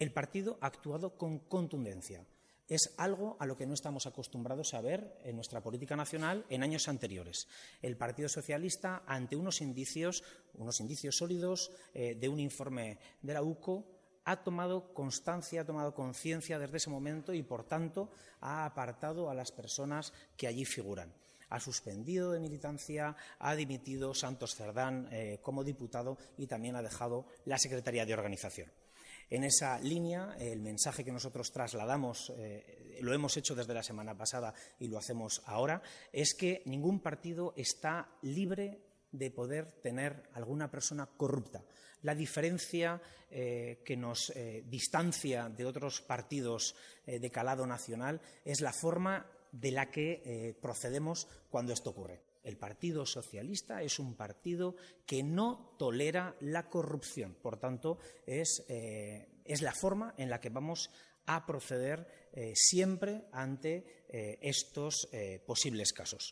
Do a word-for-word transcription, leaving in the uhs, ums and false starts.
El partido ha actuado con contundencia. Es algo a lo que no estamos acostumbrados a ver en nuestra política nacional en años anteriores. El Partido Socialista, ante unos indicios, unos indicios sólidos eh, de un informe de la U C O, ha tomado constancia, ha tomado conciencia desde ese momento y, por tanto, ha apartado a las personas que allí figuran. Ha suspendido de militancia, ha dimitido Santos Cerdán eh, como diputado y también ha dejado la Secretaría de Organización. En esa línea, el mensaje que nosotros trasladamos, eh, lo hemos hecho desde la semana pasada y lo hacemos ahora, es que ningún partido está libre de poder tener alguna persona corrupta. La diferencia eh, que nos eh, distancia de otros partidos eh, de calado nacional es la forma de la que eh, procedemos cuando esto ocurre. El Partido Socialista es un partido que no tolera la corrupción. Por tanto, es, eh, es la forma en la que vamos a proceder eh, siempre ante eh, estos eh, posibles casos.